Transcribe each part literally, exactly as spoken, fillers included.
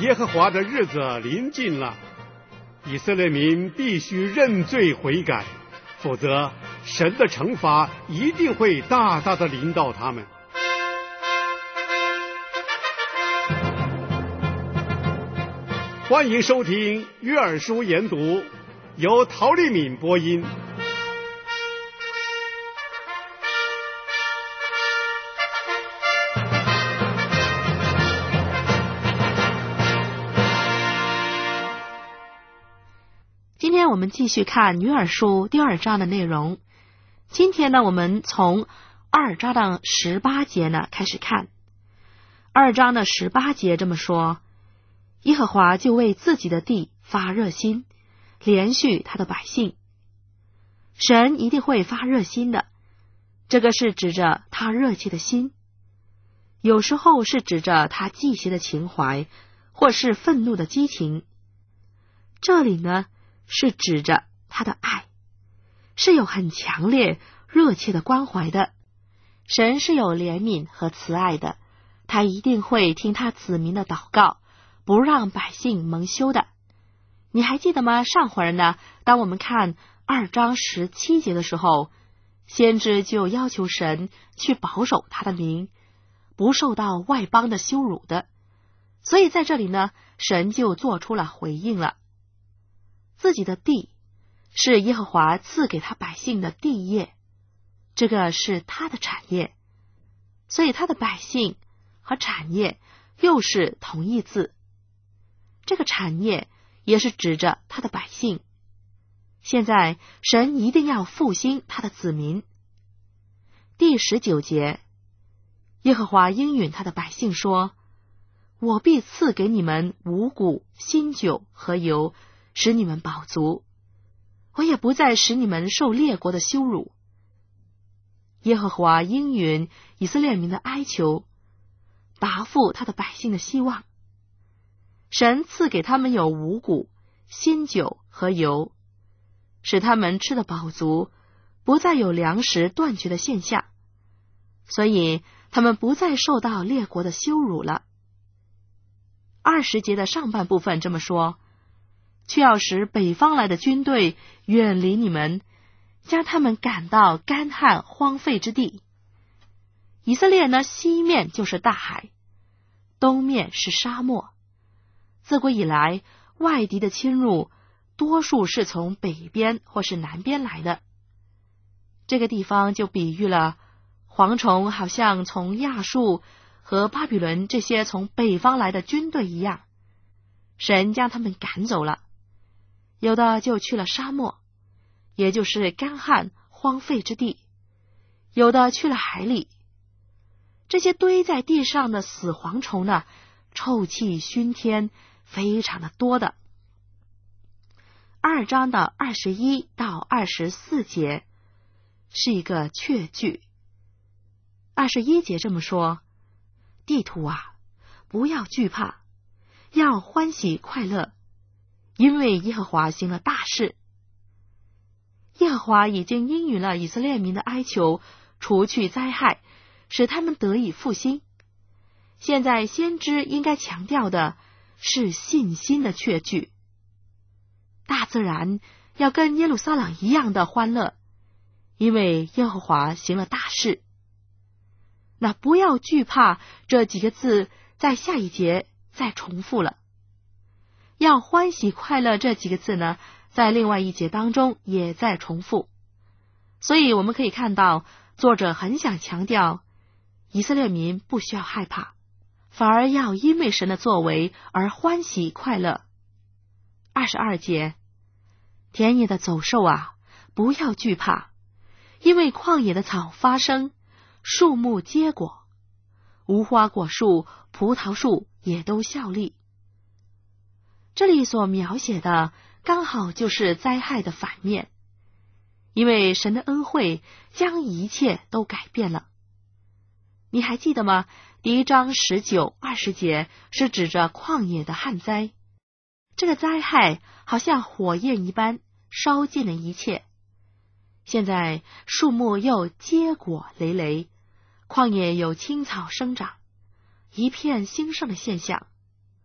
耶和华的日子临近了，以色列民必须认罪悔改，否则神的惩罚一定会大大的临到他们。欢迎收听约珥书研读，由陶丽敏播音。 今天我们继续看约珥书第二章的内容。今天呢，我们从二章的十八节呢开始看。二章的十八节这么说：耶和华就为自己的地发热心，连续他的百姓。神一定会发热心的，这个是指着他热切的心，有时候是指着他忌邪的情怀，或是愤怒的激情。这里呢是指着他的爱，是有很强烈热切的关怀的。神是有怜悯和慈爱的，他一定会听他子民的祷告，不让百姓蒙羞的。你还记得吗？上回呢，当我们看二章十七节的时候，先知就要求神去保守他的民，不受到外邦的羞辱的。所以在这里呢，神就做出了回应了。自己的地是耶和华赐给他百姓的地业，这个是他的产业，所以他的百姓和产业又是同义字。这个产业也是指着他的百姓。现在神一定要复兴他的子民。第十九节，耶和华应允他的百姓说：我必赐给你们五谷、新酒和油，使你们饱足，我也不再使你们受列国的羞辱。耶和华应允以色列民的哀求，答复他的百姓的希望。神赐给他们有五谷、新酒和油，使他们吃得饱足，不再有粮食断绝的现象，所以他们不再受到列国的羞辱了。二十节的上半部分这么说：却要使北方来的军队远离你们，将他们赶到干旱荒废之地。以色列呢，西面就是大海，东面是沙漠。自古以来，外敌的侵入多数是从北边或是南边来的。这个地方就比喻了蝗虫好像从亚述和巴比伦这些从北方来的军队一样，神将他们赶走了。有的就去了沙漠，也就是干旱荒废之地；有的去了海里。这些堆在地上的死蝗虫呢，臭气熏天，非常的多的。二章的二十一到二十四节是一个确据。二十一节这么说：地土啊，不要惧怕，要欢喜快乐，因为耶和华行了大事。耶和华已经应允了以色列民的哀求，除去灾害，使他们得以复兴。现在先知应该强调的是信心的确据。大自然要跟耶路撒冷一样的欢乐，因为耶和华行了大事。那不要惧怕这几个字在下一节再重复了。要欢喜快乐这几个字呢，在另外一节当中也在重复。所以我们可以看到，作者很想强调以色列民不需要害怕，反而要因为神的作为而欢喜快乐。二十二节，田野的走兽啊，不要惧怕，因为旷野的草发生，树木结果，无花果树、葡萄树也都效力。这里所描写的刚好就是灾害的反面，因为神的恩惠将一切都改变了。你还记得吗？第一章十九、二十节是指着旷野的旱灾，这个灾害好像火焰一般烧尽了一切。现在树木又结果累累，旷野有青草生长，一片兴盛的现象。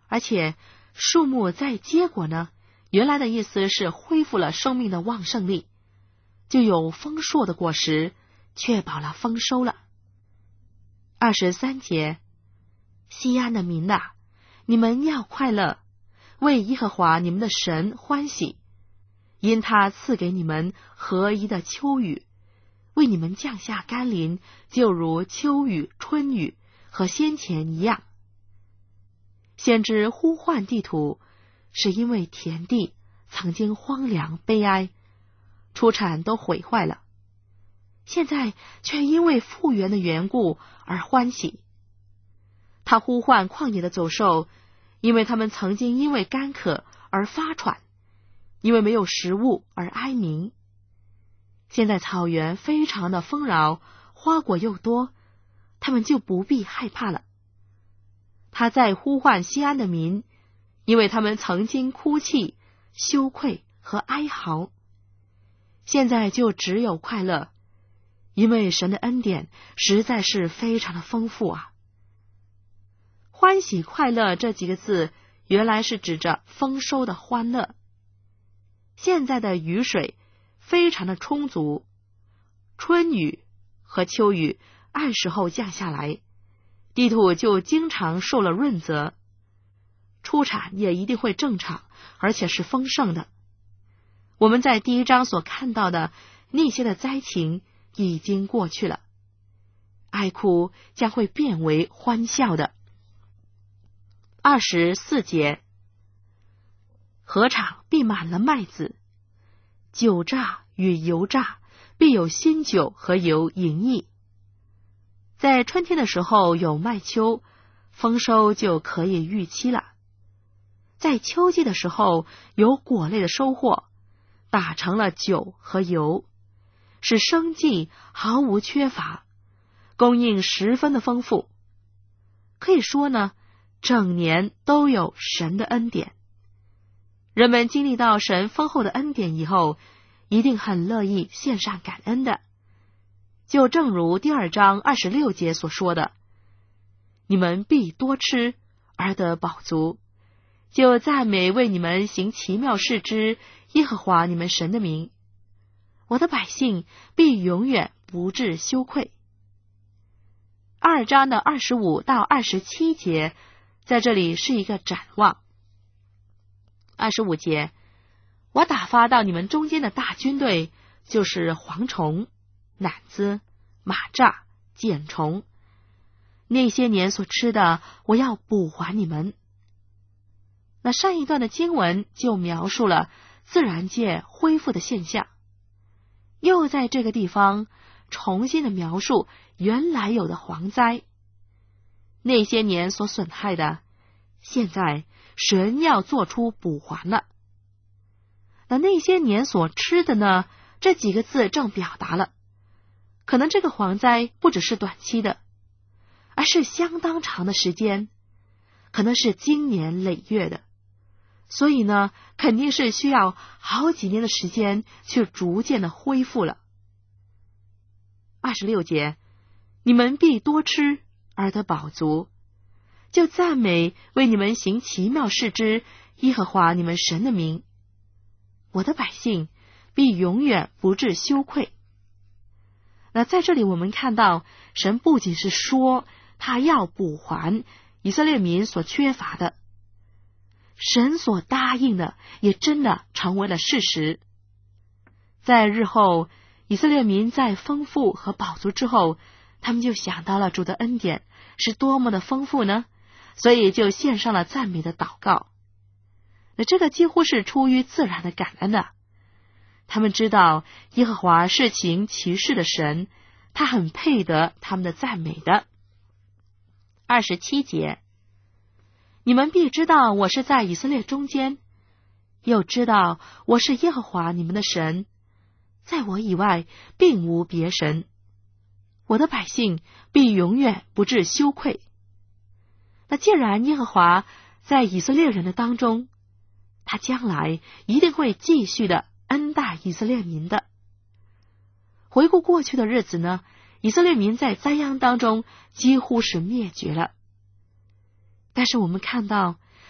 而且树木再结果呢，原来的意思是恢复了生命的旺盛力，就有丰硕的果实，确保了丰收了。二十三节，西安的民哪，你们要快乐，为耶和华你们的神欢喜，因他赐给你们合宜的秋雨，为你们降下甘霖，就如秋雨、春雨和先前一样。先知呼唤地土，是因为田地曾经荒凉悲哀，出产都毁坏了，现在却因为复原的缘故而欢喜。他呼唤旷野的走兽，因为他们曾经因为干渴而发喘，因为没有食物而哀鸣。现在草原非常的丰饶，花果又多，他们就不必害怕了。他在呼唤西安的民，因为他们曾经哭泣、羞愧和哀嚎，现在就只有快乐，因为神的恩典实在是非常的丰富啊。欢喜快乐这几个字原来是指着丰收的欢乐。现在的雨水非常的充足，春雨和秋雨按时候降下来，地土就经常受了润泽，出产也一定会正常，而且是丰盛的。我们在第一章所看到的那些的灾情已经过去了，哀哭将会变为欢笑的。二十四节，禾场必满了麦子，酒榨与油榨必有新酒和油盈溢。在春天的时候有麦秋，丰收就可以预期了。在秋季的时候有果类的收获，打成了酒和油，使生计毫无缺乏，供应十分的丰富。可以说呢，整年都有神的恩典。人们经历到神丰厚的恩典以后，一定很乐意献上感恩的。就正如第二章二十六节所说的，你们必多吃而得饱足，就赞美为你们行奇妙事之耶和华你们神的名。我的百姓必永远不致羞愧。二章的二十五到二十七节在这里是一个展望。二十五节，我打发到你们中间的大军队，就是蝗虫、蝻子、蚂蚱、茧虫，那些年所吃的，我要补还你们。那上一段的经文就描述了自然界恢复的现象，又在这个地方重新的描述原来有的蝗灾，那些年所损害的，现在神要做出补还了。那那些年所吃的呢，这几个字正表达了，可能这个蝗灾不只是短期的，而是相当长的时间，可能是经年累月的，所以呢，肯定是需要好几年的时间去逐渐的恢复了。二十六节，你们必多吃而得饱足，就赞美为你们行奇妙事之耶和华你们神的名。我的百姓必永远不致羞愧。那在这里我们看到，神不仅是说他要补还以色列民所缺乏的，神所答应的也真的成为了事实。在日后以色列民在丰富和饱足之后，他们就想到了主的恩典是多么的丰富呢，所以就献上了赞美的祷告。那这个几乎是出于自然的感恩的。他们知道耶和华是行奇事的神，他很配得他们的赞美的。二十七节，你们必知道我是在以色列中间，又知道我是耶和华你们的神，在我以外并无别神。我的百姓必永远不致羞愧。那既然耶和华在以色列人的当中，他将来一定会继续的恩待以色列民的。回顾过去的日子呢，以色列民在灾殃当中几乎是灭绝了。但是我们看到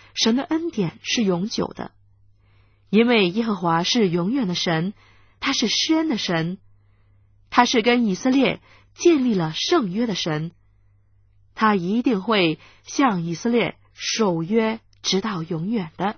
神的恩典是永久的，因为耶和华是永远的神，他是施恩的神，他是跟以色列建立了圣约的神，他一定会向以色列守约直到永远的。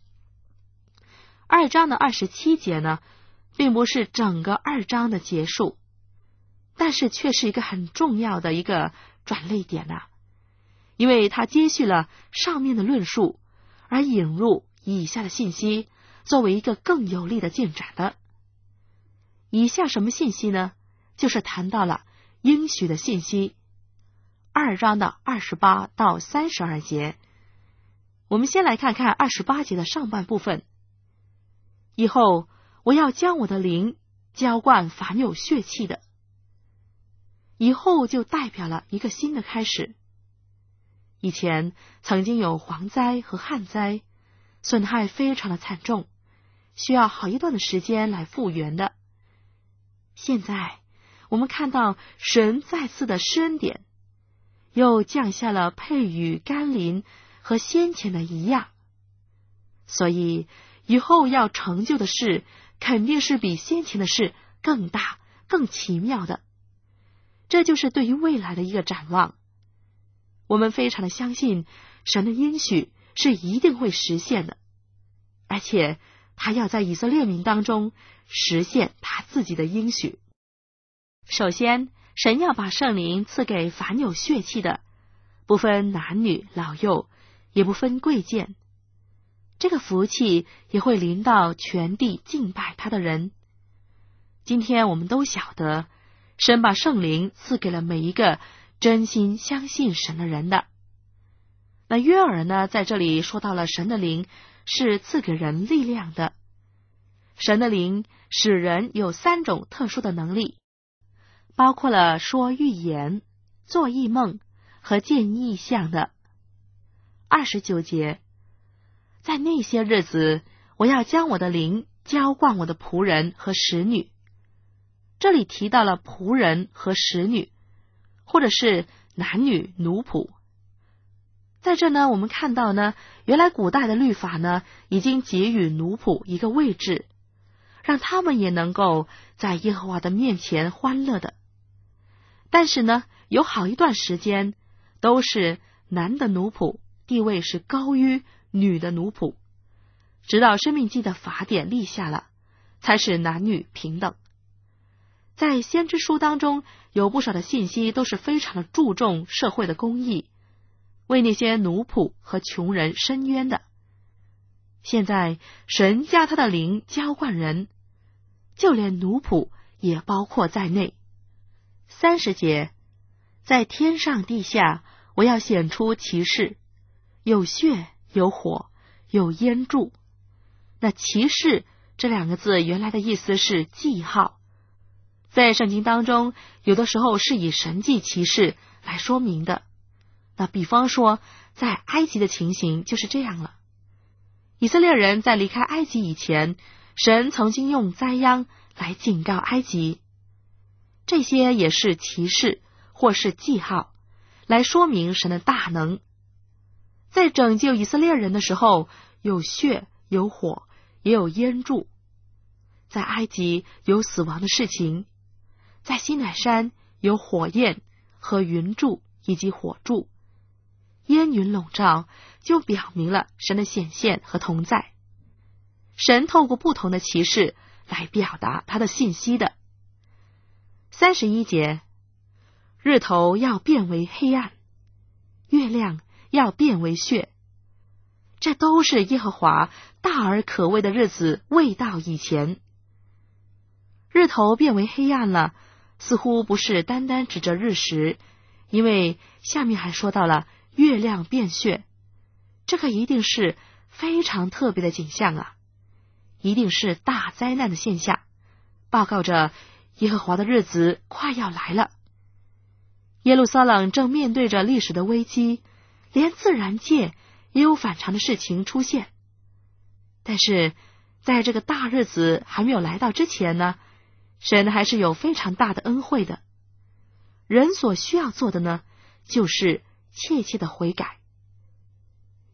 二章的二十七节呢，并不是整个二章的结束，但是却是一个很重要的一个转捩点啊，因为它接续了上面的论述，而引入以下的信息，作为一个更有力的进展的。以下什么信息呢？就是谈到了应许的信息。二章的二十八到三十二节，我们先来看看二十八节的上半部分。以后我要将我的灵浇灌凡有血气的。以后就代表了一个新的开始。以前曾经有蝗灾和旱灾，损害非常的惨重，需要好一段的时间来复原的。现在我们看到神再次的施恩典，又降下了配雨甘霖和先前的一样，所以以后要成就的事肯定是比先前的事更大更奇妙的。这就是对于未来的一个展望。我们非常的相信神的应许是一定会实现的，而且他要在以色列民当中实现他自己的应许。首先，神要把圣灵赐给凡有血气的，不分男女老幼，也不分贵贱。这个福气也会临到全地敬拜他的人。今天我们都晓得，神把圣灵赐给了每一个真心相信神的人的。那约珥呢，在这里说到了神的灵是赐给人力量的。神的灵使人有三种特殊的能力，包括了说预言、做异梦和见异象的。二十九节，在那些日子，我要将我的灵浇灌我的仆人和使女。这里提到了仆人和使女，或者是男女奴仆。在这呢，我们看到呢，原来古代的律法呢，已经给予奴仆一个位置，让他们也能够在耶和华的面前欢乐的。但是呢，有好一段时间，都是男的奴仆地位是高于女的奴仆，直到申命记的法典立下了，才使男女平等。在先知书当中，有不少的信息都是非常的注重社会的公义，为那些奴仆和穷人伸冤的。现在神将他的灵浇灌人，就连奴仆也包括在内。三十节，在天上地下，我要显出奇事，有血有火有烟柱。那奇事这两个字原来的意思是记号，在圣经当中有的时候是以神迹奇事来说明的。那比方说在埃及的情形就是这样了。以色列人在离开埃及以前，神曾经用灾殃来警告埃及，这些也是奇事或是记号，来说明神的大能。在拯救以色列人的时候，有血有火也有烟柱。在埃及有死亡的事情，在西乃山有火焰和云柱以及火柱，烟云笼罩，就表明了神的显现和同在。神透过不同的奇事来表达他的信息的。三十一节，日头要变为黑暗，月亮要变为血，这都是耶和华大而可畏的日子未到以前。日头变为黑暗了，似乎不是单单指着日食，因为下面还说到了月亮变血，这个一定是非常特别的景象啊，一定是大灾难的现象，报告着耶和华的日子快要来了。耶路撒冷正面对着历史的危机，连自然界也有反常的事情出现。但是在这个大日子还没有来到之前呢，神还是有非常大的恩惠的。人所需要做的呢，就是切切的悔改。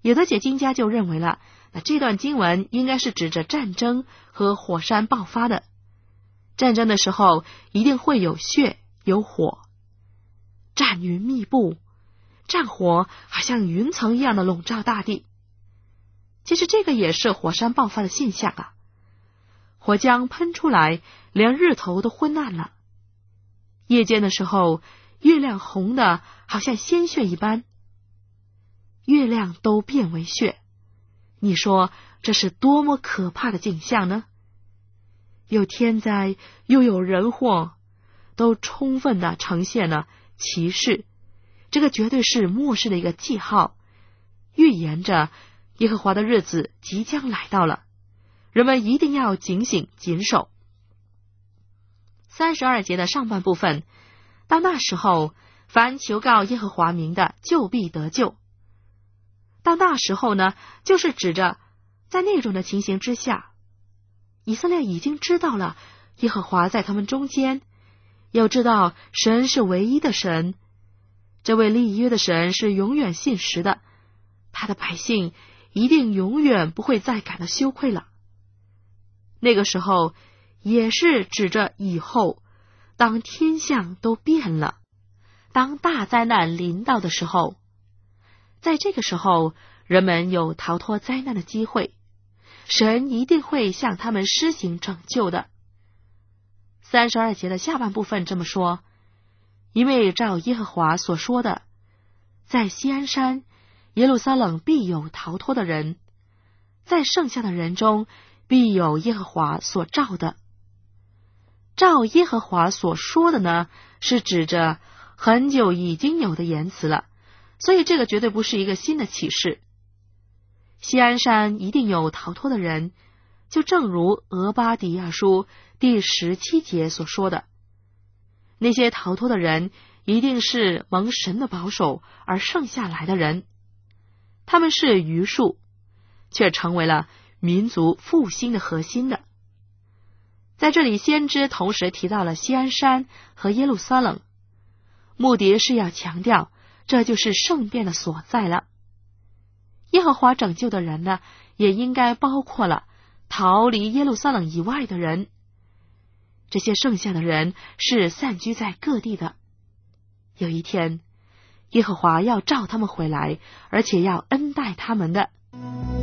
有的解经家就认为了，那这段经文应该是指着战争和火山爆发的。战争的时候一定会有血有火，战云密布，战火好像云层一样的笼罩大地。其实这个也是火山爆发的现象啊，火浆喷出来，连日头都昏暗了。夜间的时候，月亮红的好像鲜血一般，月亮都变为血。你说这是多么可怕的景象呢？有天灾又有人祸，都充分的呈现了骑士，这个绝对是末世的一个记号，预言着耶和华的日子即将来到了，人们一定要警醒谨守。三十二节的上半部分，到那时候，凡求告耶和华名的，就必得救。到那时候呢，就是指着在那种的情形之下，以色列已经知道了耶和华在他们中间，要知道神是唯一的神，这位立约的神是永远信实的，他的百姓一定永远不会再感到羞愧了。那个时候也是指着以后，当天象都变了，当大灾难临到的时候，在这个时候人们有逃脱灾难的机会，神一定会向他们施行拯救的。三十二节的下半部分这么说，因为照耶和华所说的，在锡安山耶路撒冷必有逃脱的人，在剩下的人中必有耶和华所召的。照耶和华所说的呢，是指着很久已经有的言辞了，所以这个绝对不是一个新的启示。锡安山一定有逃脱的人，就正如俄巴底亚书第十七节所说的，那些逃脱的人一定是蒙神的保守而剩下来的人，他们是余数，却成为了民族复兴的核心的。在这里，先知同时提到了锡安山和耶路撒冷，目的是要强调这就是圣殿的所在了。耶和华拯救的人呢，也应该包括了逃离耶路撒冷以外的人，这些剩下的人是散居在各地的。有一天，耶和华要召他们回来，而且要恩待他们的。